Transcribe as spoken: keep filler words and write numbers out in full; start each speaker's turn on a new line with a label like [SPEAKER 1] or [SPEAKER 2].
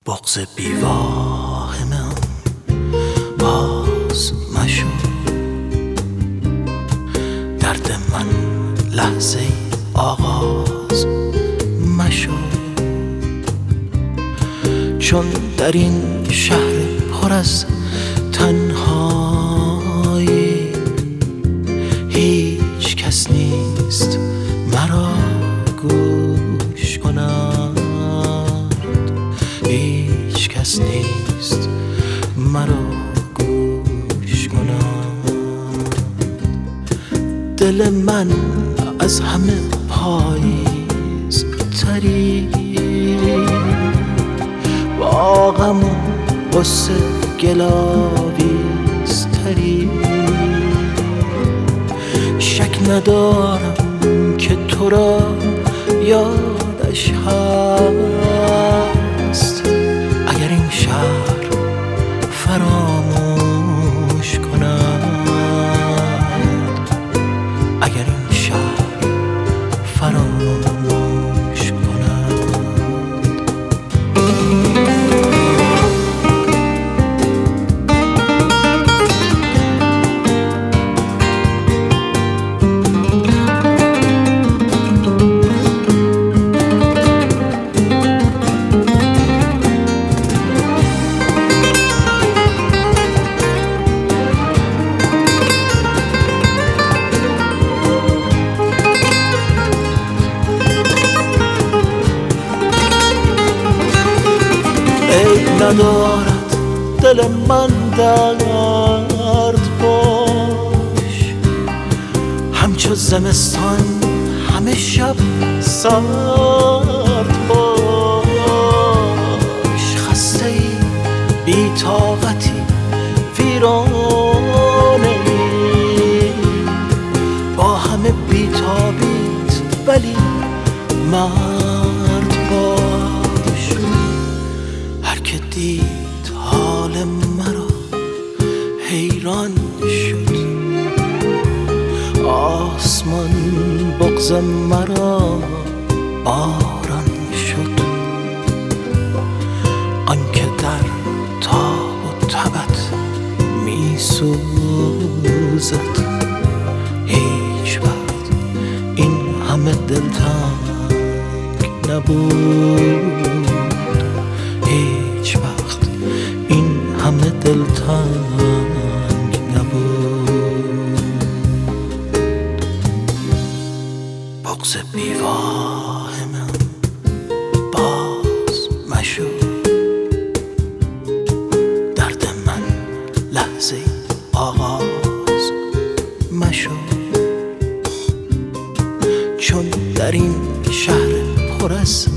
[SPEAKER 1] بغض بیواهمم باز مشو، درد من لحظه آغاز مشو، چون در این شهر پر از تنهایی هیچ کس نیست مرا گوش کند، هیچ کس نیست مرا گوش کند. دل من از همه پاییز تری، با غم و غصه گلاویز تری، شک ندارم که تو را یادش هست، اگر این شهر فراموش کند، اگر این شهر فراموش کند. ندارد دل من درد باش، همچو زمستان همه شب سرد باش، خسته ای بی طاقتی ویرانه ای، با همه بی تابیت ولی مرد باش. هر که دید حال مرا حیران شد، آسمان بغض مرا باران شد، آنکه در تاب و تبت می سوزد، هیچ وقت این همه دلتنگ نبود، هیچ وقت این همه دلتنگ نبود. بغض بیواهمم باز مشو، درد من لحظه آغاز مشو، چون در این شهر پر از